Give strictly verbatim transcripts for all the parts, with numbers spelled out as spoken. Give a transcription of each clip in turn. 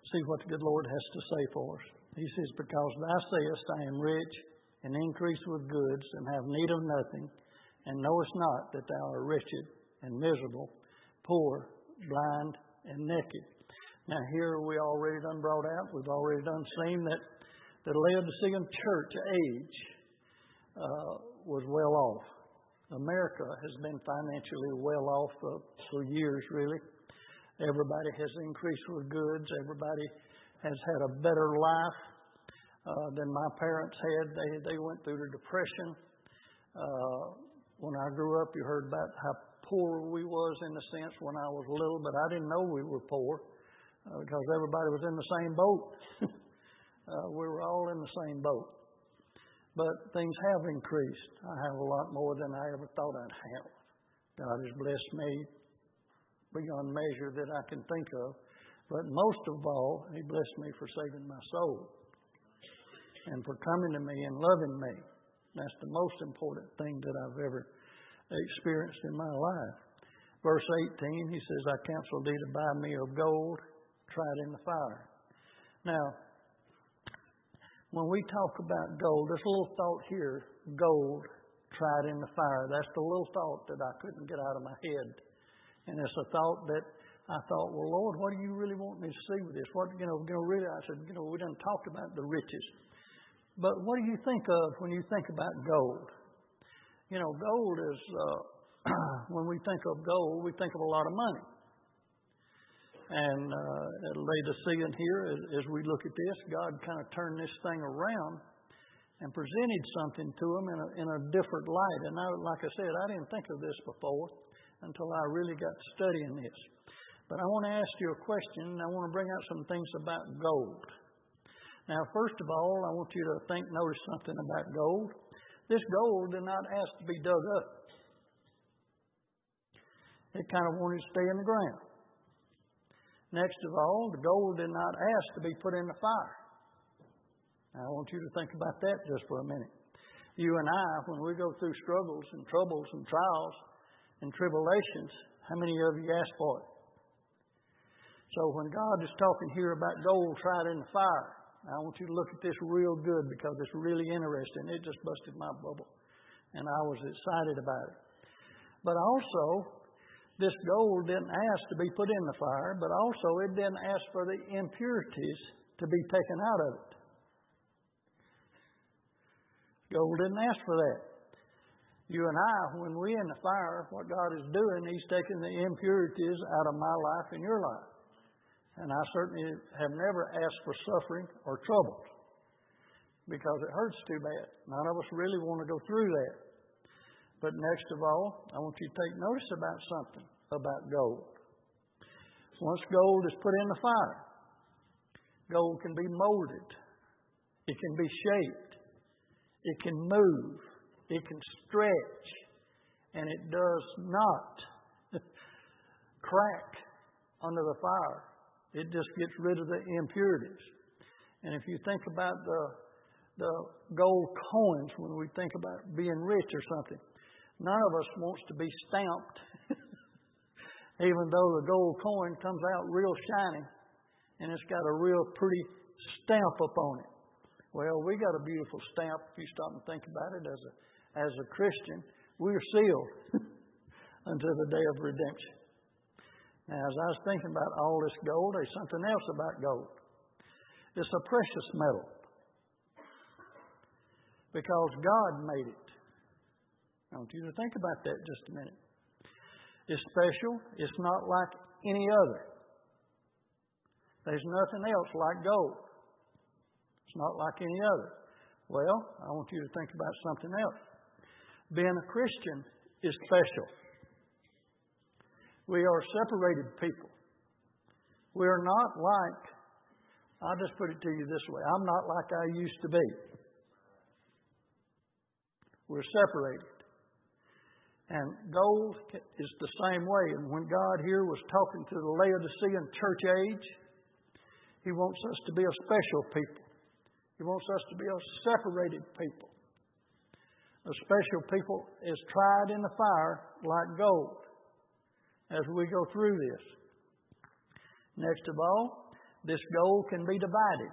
see what the good Lord has to say for us. He says, because thou sayest, I am rich and increase with goods and have need of nothing, and knowest not that thou art wretched and miserable, poor, blind, and naked. Now here we already done brought out, we've already done seen that the Laodicean church age uh, was well off. America has been financially well off uh, for years, really. Everybody has increased with goods. Everybody has had a better life uh, than my parents had. They they went through the Depression. Uh, when I grew up, you heard about how poor we was in a sense when I was little, but I didn't know we were poor uh, because everybody was in the same boat. uh, we were all in the same boat. But things have increased. I have a lot more than I ever thought I'd have. God has blessed me beyond measure that I can think of. But most of all, He blessed me for saving my soul and for coming to me and loving me. That's the most important thing that I've ever experienced in my life. Verse eighteen, He says, I counsel thee to buy me of gold, tried in the fire. Now, when we talk about gold, there's a little thought here, gold, tried in the fire. That's the little thought that I couldn't get out of my head. And it's a thought that I thought, well, Lord, what do you really want me to see with this? What, you know, you know, really, I said, you know, we done talked about the riches. But what do you think of when you think about gold? You know, gold is, uh, when we think of gold, we think of a lot of money. And uh, at Laodicean here, as, as we look at this, God kind of turned this thing around and presented something to them in a, in a different light. And I, like I said, I didn't think of this before until I really got studying this. But I want to ask you a question, and I want to bring out some things about gold. Now, first of all, I want you to think, notice something about gold. This gold did not ask to be dug up. It kind of wanted to stay in the ground. Next of all, the gold did not ask to be put in the fire. Now, I want you to think about that just for a minute. You and I, when we go through struggles and troubles and trials and tribulations, how many of you ask for it? So when God is talking here about gold tried in the fire, I want you to look at this real good because it's really interesting. It just busted my bubble, and I was excited about it. But also, this gold didn't ask to be put in the fire, but also it didn't ask for the impurities to be taken out of it. Gold didn't ask for that. You and I, when we're in the fire, what God is doing, He's taking the impurities out of my life and your life. And I certainly have never asked for suffering or trouble because it hurts too bad. None of us really want to go through that. But next of all, I want you to take notice about something about gold. Once gold is put in the fire, gold can be molded. It can be shaped. It can move. It can stretch. And it does not crack under the fire. It just gets rid of the impurities. And if you think about the, the gold coins, when we think about being rich or something, none of us wants to be stamped, even though the gold coin comes out real shiny and it's got a real pretty stamp upon it. Well, we got a beautiful stamp if you stop and think about it. As a, as a Christian, we're sealed until the day of redemption. Now, as I was thinking about all this gold, there's something else about gold. It's a precious metal because God made it. I want you to think about that just a minute. It's special. It's not like any other. There's nothing else like gold. It's not like any other. Well, I want you to think about something else. Being a Christian is special. We are separated people. We are not like, I'll just put it to you this way, I'm not like I used to be. We're separated. And gold is the same way. And when God here was talking to the Laodicean church age, He wants us to be a special people. He wants us to be a separated people. A special people is tried in the fire like gold as we go through this. Next of all, This gold can be divided.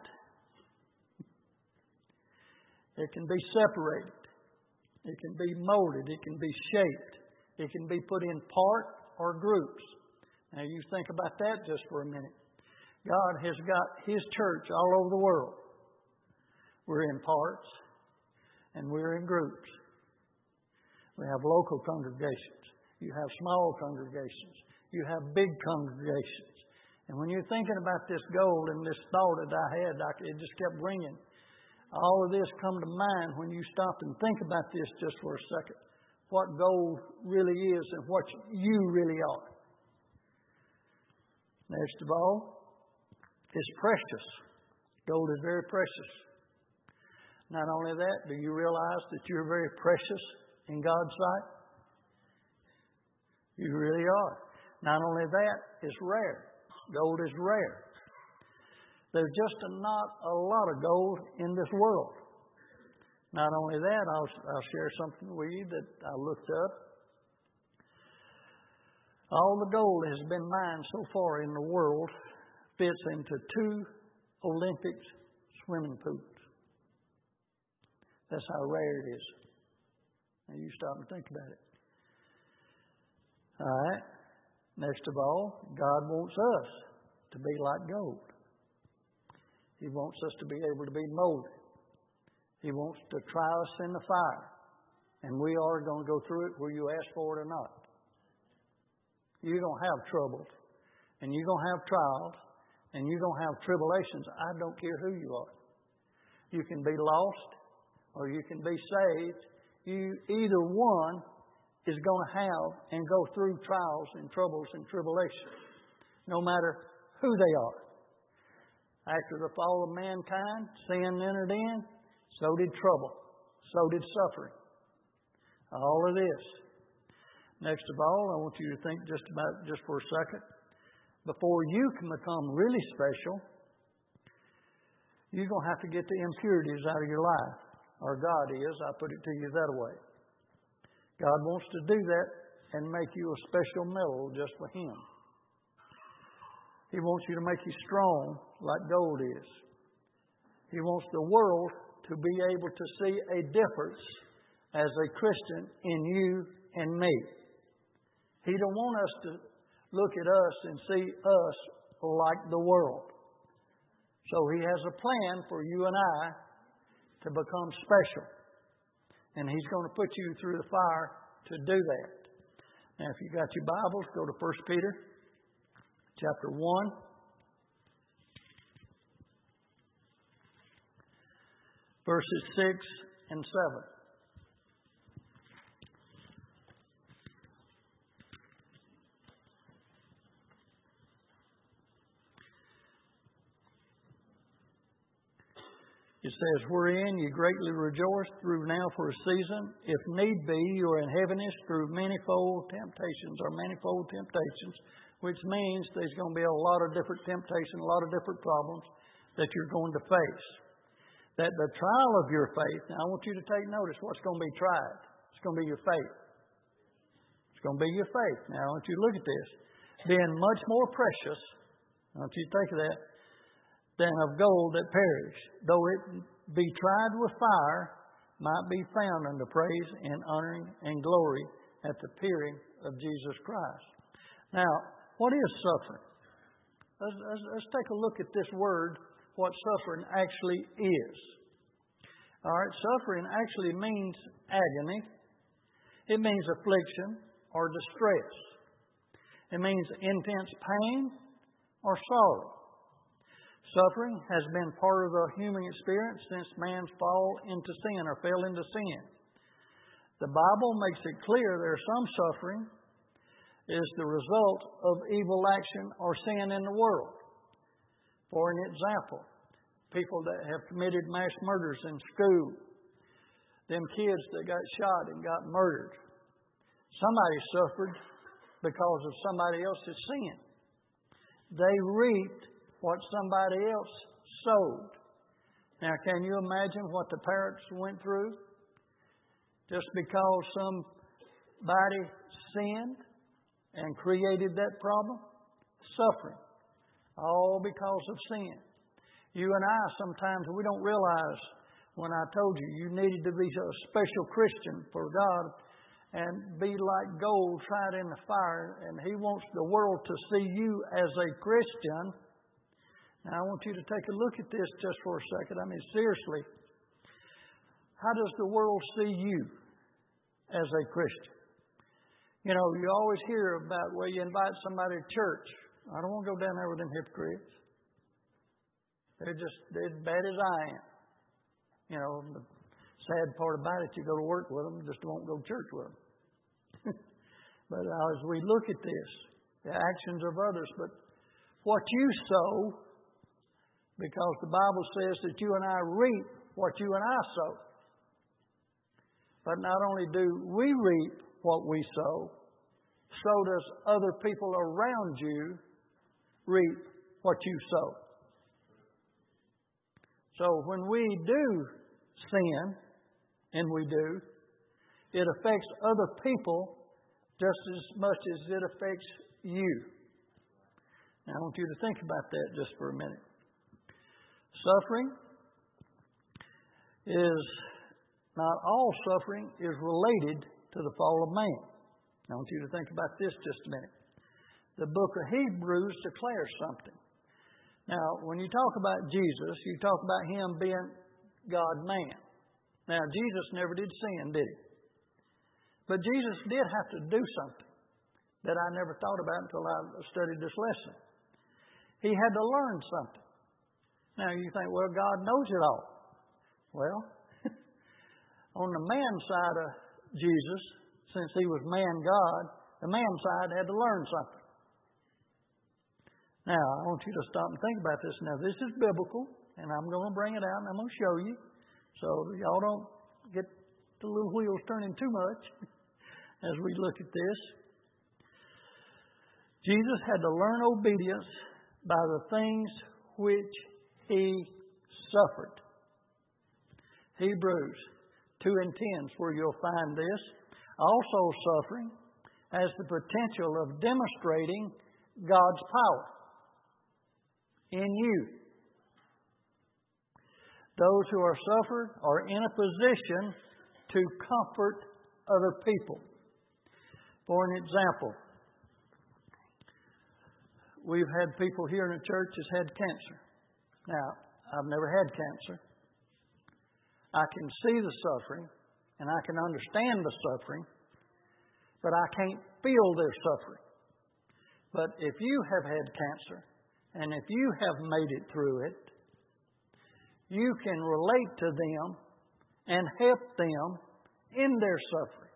It can be separated. It can be molded. It can be shaped. It can be put in part or groups. Now you think about that just for a minute. God has got His church all over the world. We're in parts and we're in groups. We have local congregations. You have small congregations. You have big congregations. And when you're thinking about this gold and this thought that I had, it just kept ringing. All of this come to mind when you stop and think about this just for a second. What gold really is and what you really are. Next of all, it's precious. Gold is very precious. Not only that, do you realize that you're very precious in God's sight? You really are. Not only that, it's rare. Gold is rare. There's just not a lot of gold in this world. Not only that, I'll, I'll share something with you that I looked up. All the gold has been mined so far in the world fits into two Olympic swimming pools. That's how rare it is. Now you stop and think about it. All right. Next of all, God wants us to be like gold. He wants us to be able to be molded. He wants to try us in the fire. And we are going to go through it whether you ask for it or not. You're going to have troubles. And you're going to have trials. And you're going to have tribulations. I don't care who you are. You can be lost or you can be saved. You, either one is going to have and go through trials and troubles and tribulations. No matter who they are. After the fall of mankind, sin entered in, so did trouble, so did suffering. All of this. Next of all, I want you to think just about just for a second. Before you can become really special, you're going to have to get the impurities out of your life. Or God is, I put it to you that way. God wants to do that and make you a special metal just for Him. He wants you to make you strong like gold is. He wants the world to be able to see a difference as a Christian in you and me. He don't want us to look at us and see us like the world. So He has a plan for you and I to become special. And He's going to put you through the fire to do that. Now, if you got your Bibles, go to First Peter chapter one. Verses six and seven. It says, wherein ye greatly rejoice through now for a season, if need be, you are in heaviness through manifold temptations or manifold temptations, which means there's going to be a lot of different temptations, a lot of different problems that you're going to face. That the trial of your faith, now I want you to take notice what's going to be tried. It's going to be your faith. It's going to be your faith. Now I want you to look at this. Being much more precious, I want you to think of that, than of gold that perish, though it be tried with fire, might be found unto praise and honor and glory at the appearing of Jesus Christ. Now, what is suffering? Let's, let's, let's take a look at this word, what suffering actually is. All right, suffering actually means agony. It means affliction or distress. It means intense pain or sorrow. Suffering has been part of the human experience since man's fall into sin or fell into sin. The Bible makes it clear there's some suffering is the result of evil action or sin in the world. For an example, people that have committed mass murders in school, them kids that got shot and got murdered. Somebody suffered because of somebody else's sin. They reaped what somebody else sowed. Now, can you imagine what the parents went through? Just because somebody sinned and created that problem? Suffering. All because of sin. You and I, sometimes we don't realize when I told you you needed to be a special Christian for God and be like gold tried in the fire, and He wants the world to see you as a Christian. Now, I want you to take a look at this just for a second. I mean, seriously, how does the world see you as a Christian? You know, you always hear about where you invite somebody to church. I don't want to go down there with them hypocrites. They're just they're as bad as I am. You know, the sad part about it, you go to work with them, just won't go to church with them. But as we look at this, the actions of others, but what you sow, because the Bible says that you and I reap what you and I sow. But not only do we reap what we sow, so does other people around you reap what you sow. So when we do sin, and we do, it affects other people just as much as it affects you. Now I want you to think about that just for a minute. Suffering is, not all suffering is related to the fall of man. I want you to think about this just a minute. The book of Hebrews declares something. Now, when you talk about Jesus, you talk about Him being God-man. Now, Jesus never did sin, did He? But Jesus did have to do something that I never thought about until I studied this lesson. He had to learn something. Now, you think, well, God knows it all. Well, on the man side of Jesus, since He was man-God, the man side had to learn something. Now, I want you to stop and think about this. Now, this is biblical, and I'm going to bring it out, and I'm going to show you. So y'all don't get the little wheels turning too much as we look at this. Jesus had to learn obedience by the things which He suffered. Hebrews two and ten is where you'll find this. Also, suffering has the potential of demonstrating God's power in you. Those who are suffered are in a position to comfort other people. For an example, we've had people here in the church that's had cancer. Now, I've never had cancer. I can see the suffering and I can understand the suffering, but I can't feel their suffering. But if you have had cancer, and if you have made it through it, you can relate to them and help them in their suffering.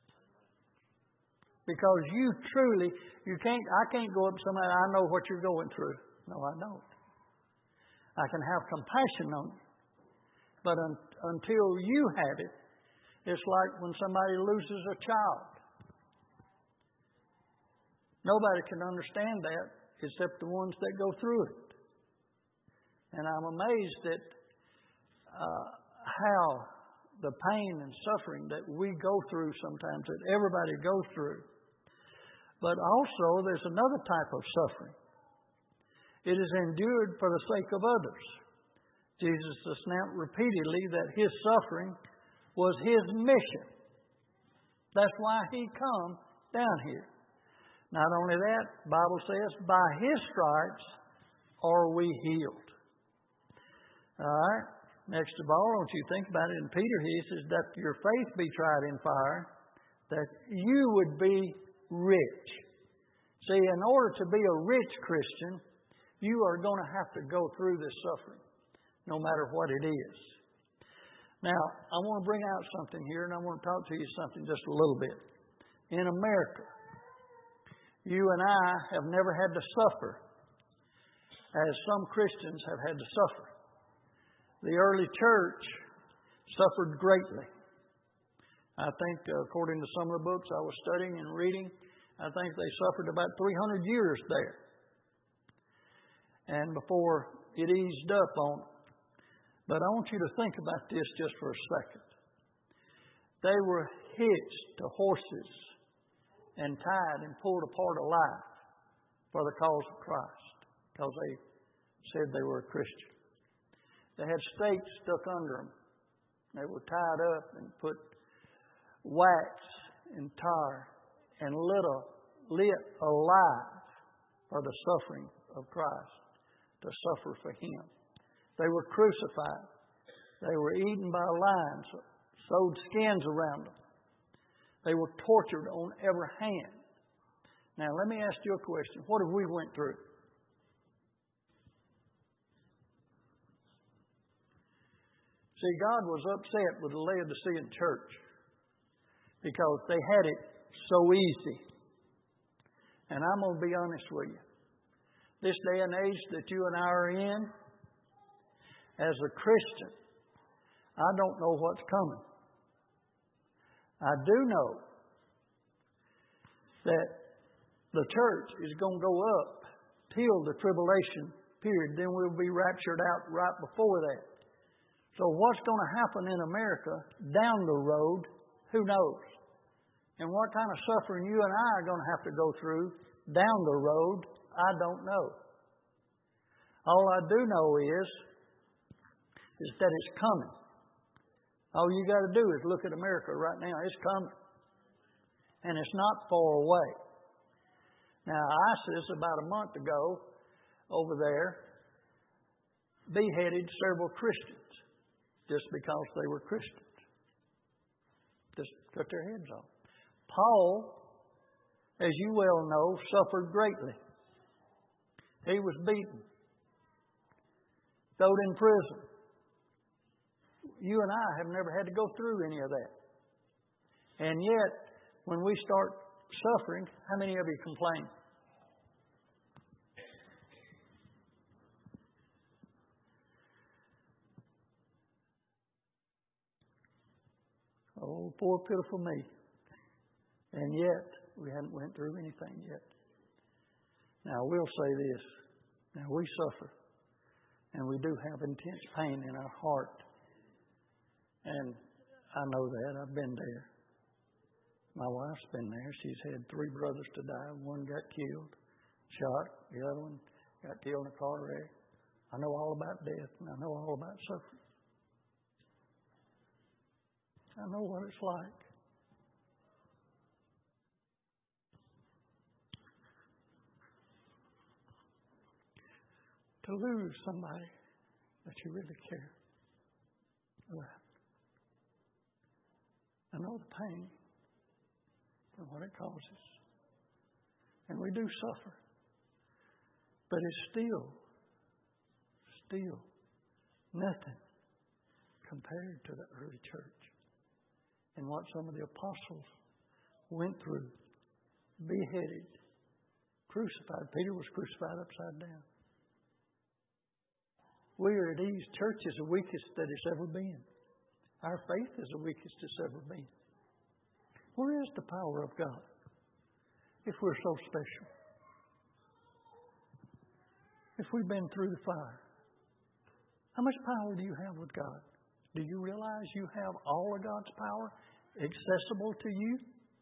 Because you truly, you can't, I can't go up to somebody, I know what you're going through. No, I don't. I can have compassion on you. But un, until you have it, it's like when somebody loses a child. Nobody can understand that except the ones that go through it. And I'm amazed at uh, how the pain and suffering that we go through sometimes, that everybody goes through. But also, there's another type of suffering. It is endured for the sake of others. Jesus announced repeatedly that His suffering was His mission. That's why He come down here. Not only that, the Bible says, by His stripes are we healed. All right. Next of all, I want you to think about it. In Peter, he says that your faith be tried in fire, that you would be rich. See, in order to be a rich Christian, you are going to have to go through this suffering, no matter what it is. Now, I want to bring out something here, and I want to talk to you something just a little bit. In America, you and I have never had to suffer as some Christians have had to suffer. The early church suffered greatly. I think, uh, according to some of the books I was studying and reading, I think they suffered about three hundred years there. And before it eased up on them. But I want you to think about this just for a second. They were hitched to horses and tied and pulled apart alive for the cause of Christ. because they said they were a Christian. They had stakes stuck under them. They were tied up and put wax and tar and lit, a, lit alive for the suffering of Christ, to suffer for Him. They were crucified. They were eaten by lions, sewed skins around them. They were tortured on every hand. Now, let me ask you a question. What have we went through? See, God was upset with the Laodicean church because they had it so easy. And I'm going to be honest with you. This day and age that you and I are in, as a Christian, I don't know what's coming. I do know that the church is going to go up till the tribulation period. Then we'll be raptured out right before that. So what's going to happen in America down the road, who knows? And what kind of suffering you and I are going to have to go through down the road, I don't know. All I do know is, is that it's coming. All you got to do is look at America right now. It's coming. And it's not far away. Now, ISIS, about a month ago, over there, beheaded several Christians just because they were Christians. Just cut their heads off. Paul, as you well know, suffered greatly. He was beaten, thrown in prison. You and I have never had to go through any of that. And yet, when we start suffering, how many of you complain? Oh, poor pitiful me. And yet, we haven't went through anything yet. Now, I will say this. Now, we suffer. And we do have intense pain in our heart. And I know that. I've been there. My wife's been there. She's had three brothers to die. One got killed, shot. The other one got killed in a car wreck. I know all about death, and I know all about suffering. I know what it's like. To lose somebody that you really care about. I know the pain and what it causes. And we do suffer. But it's still, still nothing compared to the early church and what some of the apostles went through. Beheaded, crucified. Peter was crucified upside down. We are at these churches the weakest that it's ever been. Our faith is the weakest it's ever been. Where is the power of God if we're so special? If we've been through the fire? How much power do you have with God? Do you realize you have all of God's power accessible to you?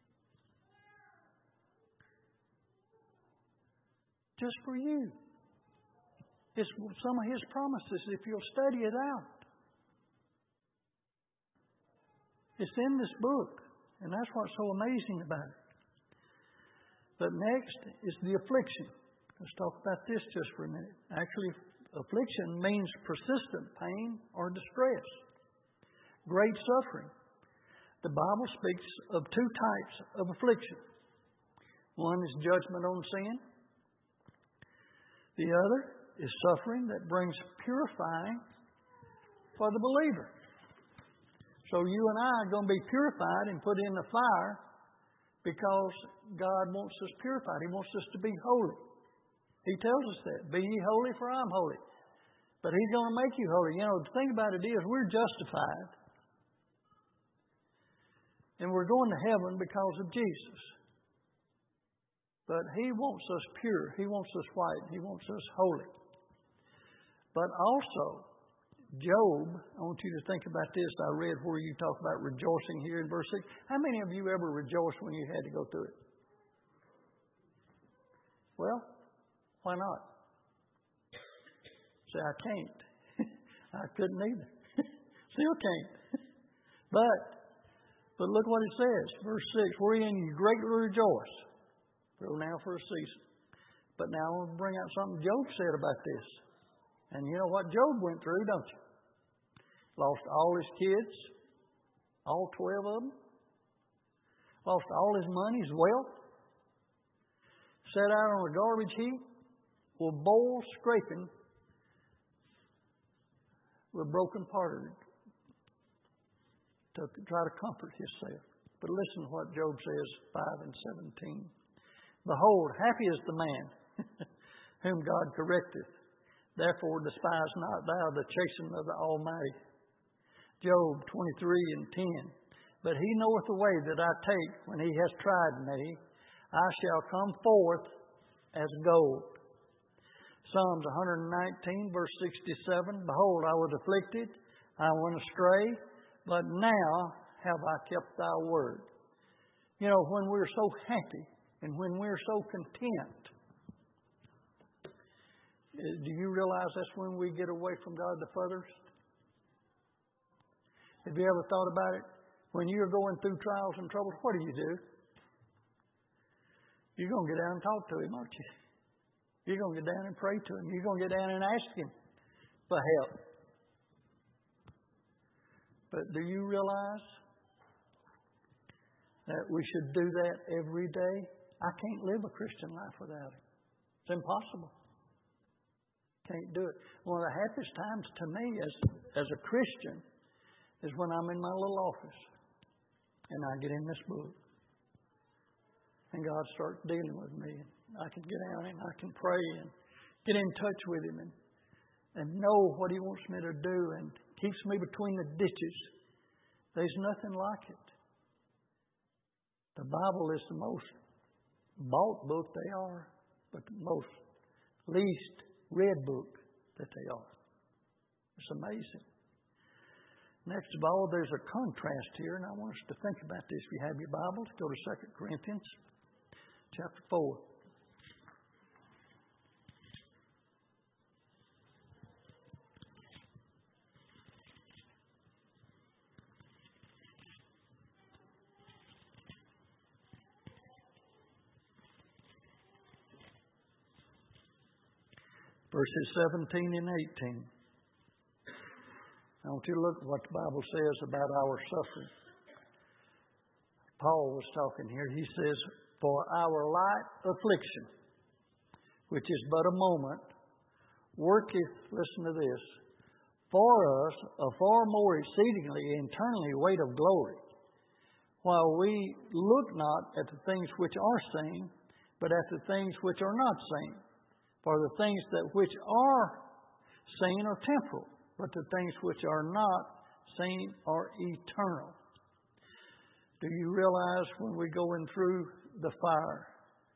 Just for you. It's some of His promises if you'll study it out. It's in this book, and that's what's so amazing about it. But next is the affliction. Let's talk about this just for a minute. Actually, affliction means persistent pain or distress, great suffering. The Bible speaks of two types of affliction. One is judgment on sin. The other is suffering that brings purifying for the believer. So you and I are going to be purified and put in the fire because God wants us purified. He wants us to be holy. He tells us that. Be ye holy, for I'm holy. But He's going to make you holy. You know, the thing about it is we're justified. And we're going to heaven because of Jesus. But He wants us pure. He wants us white. He wants us holy. But also, Job, I want you to think about this. I read where you talk about rejoicing here in verse six. How many of you ever rejoiced when you had to go through it? Well, why not? Say, I can't. I couldn't either. Still can't. But, but look what it says. Verse six, wherein you greatly rejoice. Though now for a season. But now I want to bring out something Job said about this. And you know what Job went through, don't you? Lost all his kids. All twelve of them. Lost all his money, his wealth. Sat out on a garbage heap with bowls scraping with broken pottery to try to comfort himself. But listen to what Job says, five and seventeen. Behold, happy is the man whom God correcteth. Therefore despise not thou the chastening of the Almighty. Job twenty-three and ten. But he knoweth the way that I take when he has tried me. I shall come forth as gold. Psalms one nineteen, verse sixty-seven. Behold, I was afflicted, I went astray, but now have I kept thy word. You know, when we're so happy and when we're so content, do you realize that's when we get away from God the furthest? Have you ever thought about it? When you're going through trials and troubles, what do you do? You're going to get down and talk to Him, aren't you? You're going to get down and pray to Him. You're going to get down and ask Him for help. But do you realize that we should do that every day? I can't live a Christian life without it. It's impossible. Can't do it. One of the happiest times to me as, as a Christian is when I'm in my little office and I get in this book. And God starts dealing with me. And I can get out and I can pray and get in touch with Him and, and know what He wants me to do and keeps me between the ditches. There's nothing like it. The Bible is the most bought book they are, but the most least read book that they are. It's amazing. Next of all, there's a contrast here, and I want us to think about this. If you have your Bibles, go to Second Corinthians chapter four. Verses seventeen and eighteen. I want you to look at what the Bible says about our suffering. Paul was talking here. He says, for our light affliction, which is but a moment, worketh, listen to this, for us a far more exceedingly eternally weight of glory, while we look not at the things which are seen, but at the things which are not seen. For the things that which are seen are temporal, but the things which are not seen are eternal. Do you realize when we're going through the fire,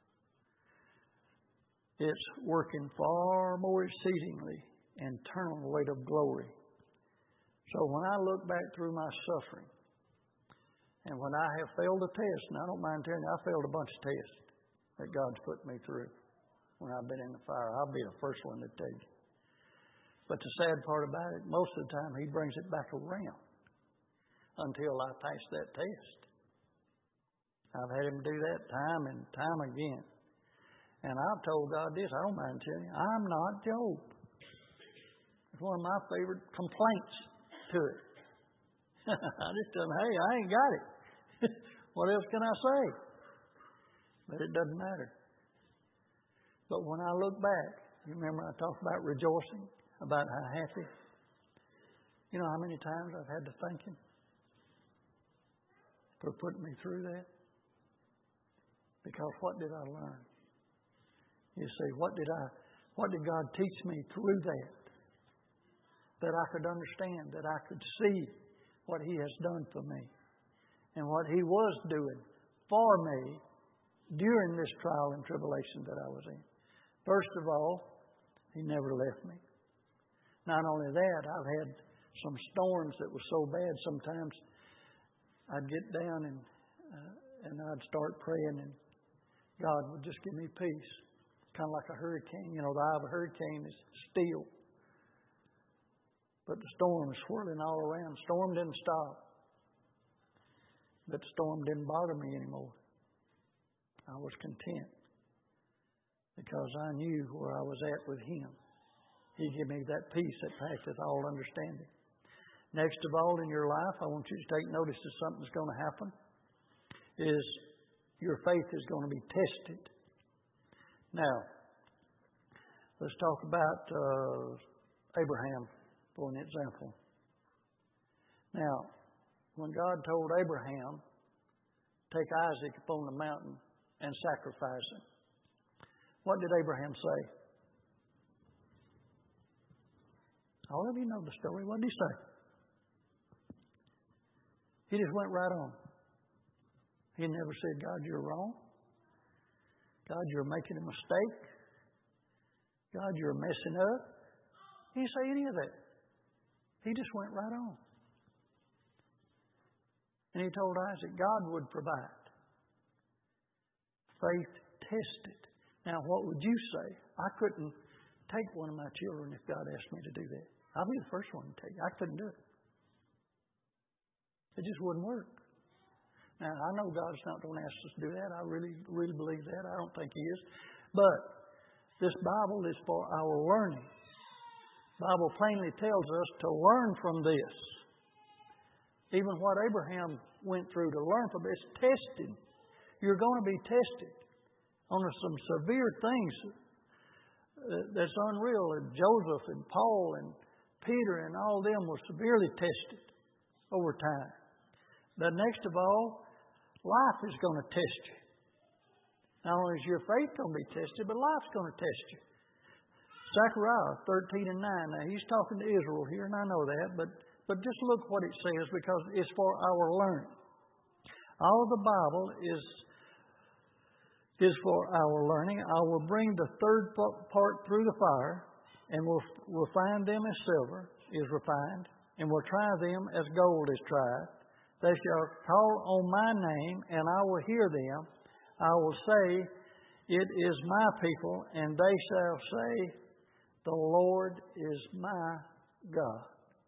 it's working far more exceedingly eternal weight of glory. So when I look back through my suffering, and when I have failed a test, and I don't mind telling you, I failed a bunch of tests that God's put me through. When I've been in the fire, I'll be the first one to tell you. But the sad part about it, most of the time He brings it back around until I pass that test. I've had Him do that time and time again. And I've told God this, I don't mind telling you, I'm not Job. It's one of my favorite complaints to it. I just tell Him, hey, I ain't got it. What else can I say? But it doesn't matter. But when I look back, you remember I talked about rejoicing, about how happy. You know how many times I've had to thank Him for putting me through that? Because what did I learn? You see, what did I, what did God teach me through that? That I could understand, that I could see what He has done for me and what He was doing for me during this trial and tribulation that I was in. First of all, He never left me. Not only that, I've had some storms that were so bad sometimes I'd get down and uh, and I'd start praying and God would just give me peace. Kind of like a hurricane. You know, the eye of a hurricane is steel. but the storm was swirling all around. The storm didn't stop. But the storm didn't bother me anymore. I was content because I knew where I was at with Him. He gave me that peace that passeth all understanding. Next of all in your life, I want you to take notice that something's going to happen, is your faith is going to be tested. Now, let's talk about uh, Abraham for an example. Now, when God told Abraham, take Isaac upon the mountain and sacrifice him, what did Abraham say? All of you know the story. What did he say? He just went right on. He never said, God, you're wrong. God, you're making a mistake. God, you're messing up. He didn't say any of that. He just went right on. And he told Isaac God would provide. Faith tested. Now, what would you say? I couldn't take one of my children if God asked me to do that. I'll be the first one to take it. I couldn't do it. It just wouldn't work. Now, I know God's not going to ask us to do that. I really, really believe that. I don't think He is. But this Bible is for our learning. The Bible plainly tells us to learn from this. Even what Abraham went through to learn from this, tested. You're going to be tested on some severe things that's unreal. And Joseph and Paul and Peter and all them were severely tested over time. But next of all, life is going to test you. Not only is your faith going to be tested, but life's going to test you. Zechariah thirteen and nine. Now, he's talking to Israel here, and I know that, but, but just look what it says because it's for our learning. All of the Bible is, is for our learning. I will bring the third part through the fire, and will will find them as silver is refined, and will try them as gold is tried. They shall call on my name, and I will hear them. I will say, it is my people, and they shall say, the Lord is my God.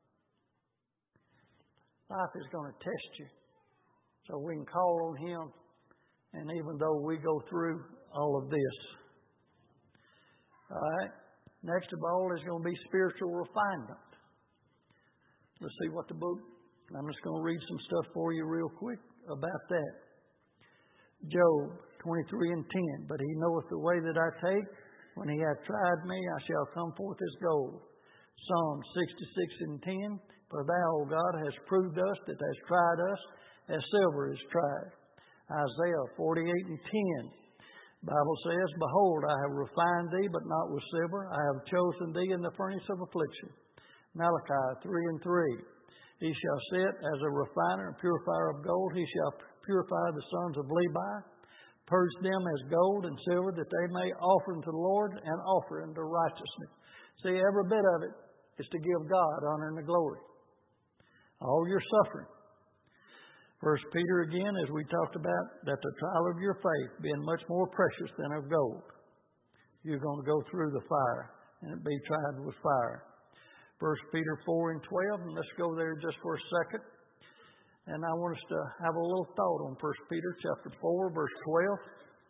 Life is going to test you. So we can call on Him, and even though we go through all of this. All right. Next of all is going to be spiritual refinement. Let's see what the book, I'm just going to read some stuff for you real quick about that. Job twenty-three and ten. But He knoweth the way that I take. When He hath tried me, I shall come forth as gold. Psalm sixty-six and ten. For Thou, O God, hast proved us that hast tried us as silver is tried. Isaiah forty-eight and ten. Bible says, behold, I have refined thee, but not with silver. I have chosen thee in the furnace of affliction. Malachi three and three. He shall sit as a refiner and purifier of gold. He shall purify the sons of Levi, purge them as gold and silver, that they may offer unto the Lord and offer unto righteousness. See, every bit of it is to give God honor and the glory. All your suffering. First Peter again, as we talked about, that the trial of your faith being much more precious than of gold. You're going to go through the fire, and it be tried with fire. First Peter four and twelve, and let's go there just for a second. And I want us to have a little thought on First Peter chapter four, verse twelve.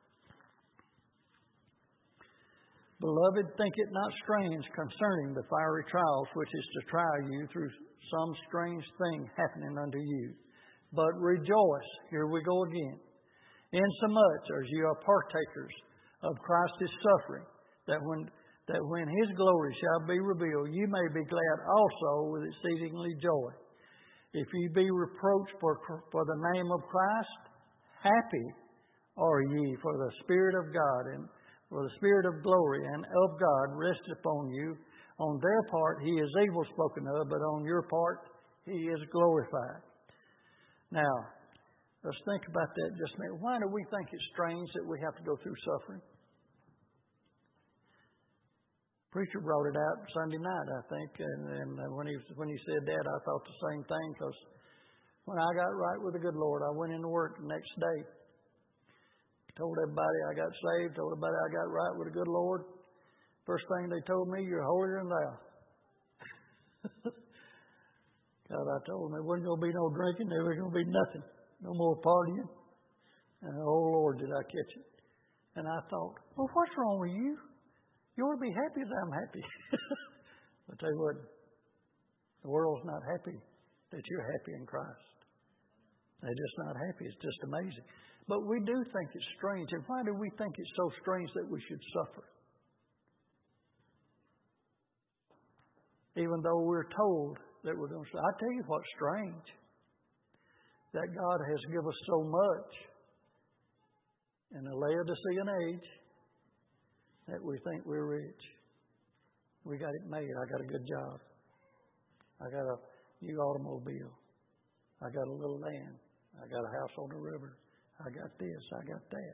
Beloved, think it not strange concerning the fiery trials which is to try you through some strange thing happening unto you. But rejoice, here we go again, insomuch as you are partakers of Christ's suffering, that when that when His glory shall be revealed, you may be glad also with exceedingly joy. If ye be reproached for, for the name of Christ, happy are ye, for the Spirit of God and for the Spirit of glory and of God rests upon you. On their part He is evil spoken of, but on your part He is glorified. Now, let's think about that just a minute. Why do we think it's strange that we have to go through suffering? Preacher brought it out Sunday night, I think, and, and when he when he said that, I thought the same thing, because when I got right with the good Lord, I went into work the next day, told everybody I got saved, told everybody I got right with the good Lord. First thing they told me, you're holier than thou. God, I told him there wasn't going to be no drinking, there was going to be nothing, no more partying. And oh Lord, did I catch it. And I thought, well, what's wrong with you? You ought to be happy that I'm happy. But they wouldn't. The world's not happy that you're happy in Christ. They're just not happy. It's just amazing. But we do think it's strange. And why do we think it's so strange that we should suffer? Even though we're told that we're going to suffer. I tell you what's strange. That God has given us so much in the Laodicean age that we think we're rich. We got it made. I got a good job. I got a new automobile. I got a little land. I got a house on the river. I got this. I got that.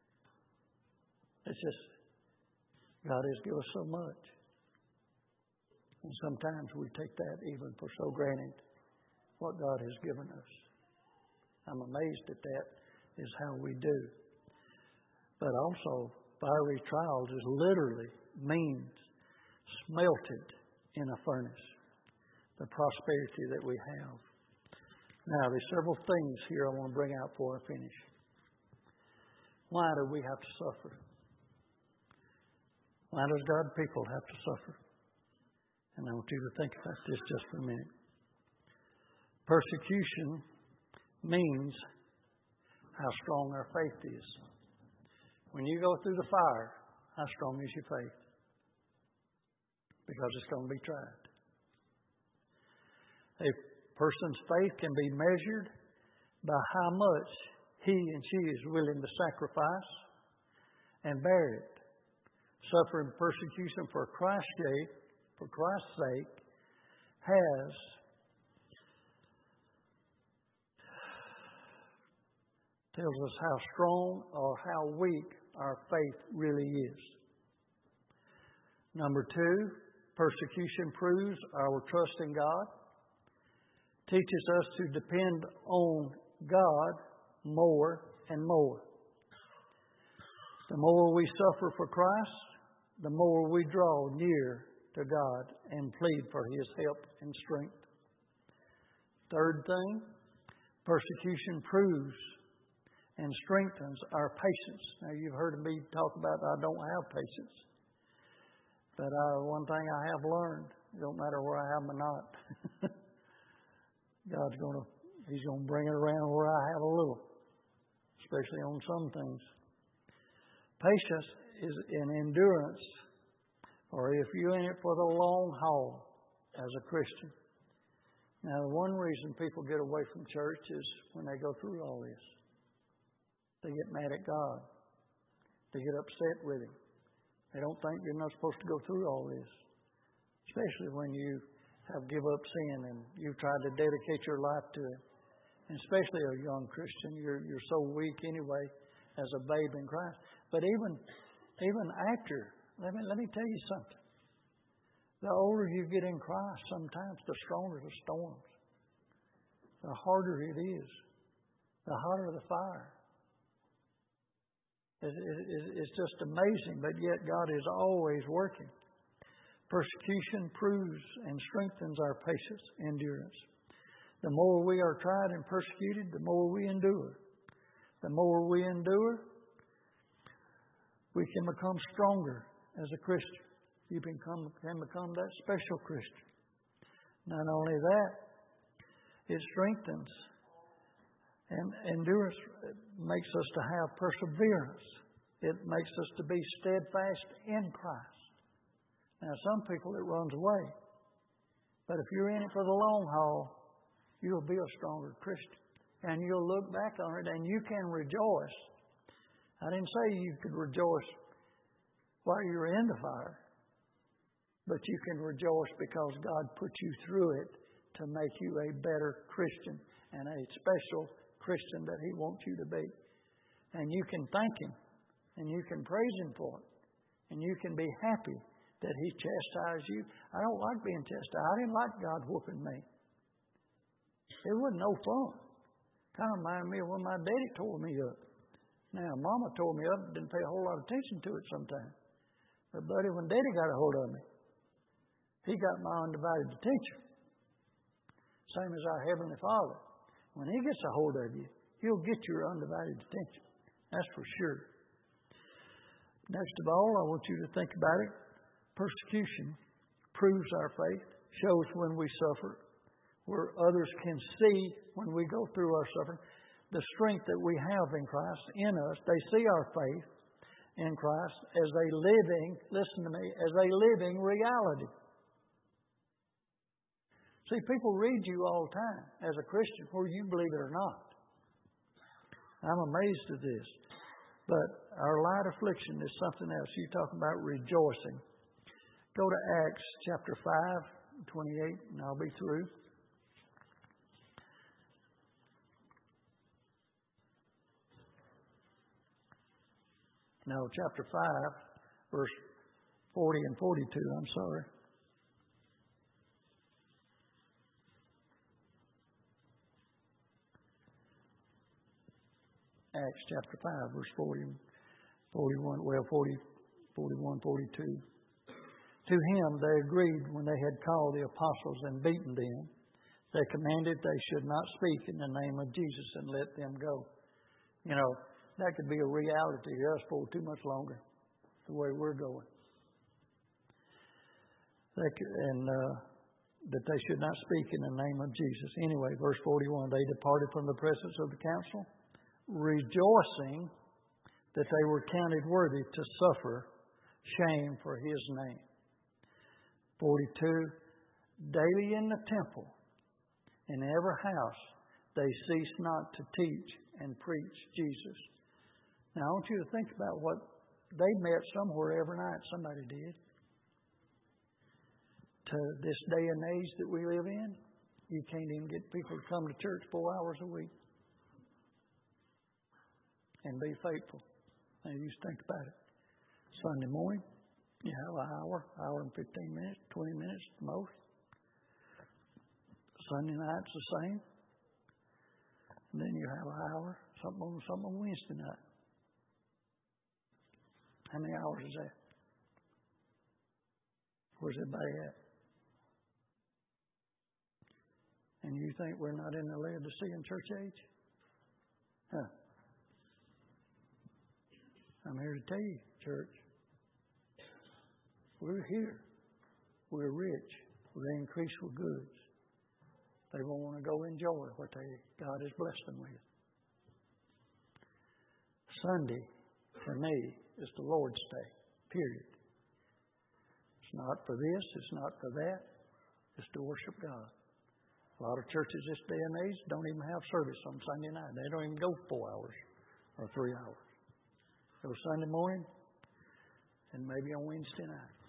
It's just, God has given us so much. And sometimes we take that even for so granted, what God has given us. I'm amazed at that is how we do. But also, fiery trials is literally means smelted in a furnace. The prosperity that we have. Now, there's several things here I want to bring out before I finish. Why do we have to suffer? Why does God's people have to suffer? And I want you to think about this just for a minute. Persecution means how strong our faith is. When you go through the fire, how strong is your faith? Because it's going to be tried. A person's faith can be measured by how much he and she is willing to sacrifice and bear it. Suffering persecution for Christ's sake, for Christ's sake, has tells us how strong or how weak our faith really is. Number two, persecution proves our trust in God. Teaches us to depend on God more and more. The more we suffer for Christ, the more we draw near to God and plead for His help and strength. Third thing, persecution proves and strengthens our patience. Now, you've heard me talk about I don't have patience. But uh, one thing I have learned, it don't matter where I have them or not. God's going to, He's going to bring it around where I have a little, especially on some things. Patience is an endurance, or if you're in it for the long haul as a Christian. Now, the one reason people get away from church is when they go through all this. They get mad at God. They get upset with Him. They don't think you're not supposed to go through all this, especially when you have give up sin and you've tried to dedicate your life to Him. And especially a young Christian, you're you're so weak anyway as a babe in Christ. But even even after, let me let me tell you something. The older you get in Christ, sometimes the stronger the storms, the harder it is, the hotter the fire. It, it, it's just amazing, but yet God is always working. Persecution proves and strengthens our patience, endurance. The more we are tried and persecuted, the more we endure. The more we endure, we can become stronger as a Christian. You can become, can become that special Christian. Not only that, it strengthens. And endurance makes us to have perseverance. It makes us to be steadfast in Christ. Now, some people, it runs away. But if you're in it for the long haul, you'll be a stronger Christian. And you'll look back on it and you can rejoice. I didn't say you could rejoice while you were in the fire. But you can rejoice because God put you through it to make you a better Christian and a special Christian that He wants you to be. And you can thank Him and you can praise Him for it. And you can be happy that He chastised you. I don't like being chastised. I didn't like God whooping me. It wasn't no fun. Kind of reminded me of when my daddy tore me up. Now, Mama tore me up and didn't pay a whole lot of attention to it sometimes. But, buddy, when Daddy got a hold of me, he got my undivided attention. same as our Heavenly Father. When He gets a hold of you, He'll get your undivided attention. That's for sure. Next of all, I want you to think about it. Persecution proves our faith, shows when we suffer, where others can see when we go through our suffering, the strength that we have in Christ in us. They see our faith in Christ as a living, listen to me, as a living reality. See, people read you all the time as a Christian, whether you believe it or not. I'm amazed at this. But our light affliction is something else. You talk about rejoicing. Go to Acts chapter five, twenty-eight, and I'll be through. No, chapter five, verse forty and forty-two, I'm sorry. Acts chapter five, verse forty, forty-one, well, forty, forty-one, forty-two. To him they agreed when they had called the apostles and beaten them. They commanded they should not speak in the name of Jesus and let them go. You know, that could be a reality to us for too much longer, the way we're going. They could, and uh, that they should not speak in the name of Jesus. Anyway, verse forty-one, they departed from the presence of the council, rejoicing that they were counted worthy to suffer shame for His name. forty-two, daily in the temple, in every house, they cease not to teach and preach Jesus. Now, I want you to think about what they met somewhere every night. Somebody did. To this day and age that we live in, you can't even get people to come to church four hours a week and be faithful. Now, you just think about it. Sunday morning, you have an hour, hour and fifteen minutes, twenty minutes at most. Sunday night's the same. And then you have an hour, something on, something on Wednesday night. How many hours is that? Where's everybody at? And you think we're not in the Laodicean church age? Huh. I'm here to tell you, church, we're here. We're rich. We're increased with goods. They won't want to go enjoy what they, God has blessed them with. Sunday, for me, is the Lord's Day, period. It's not for this, it's not for that. It's to worship God. A lot of churches this day and age don't even have service on Sunday night. They don't even go four hours or three hours. Go Sunday morning and maybe on Wednesday night.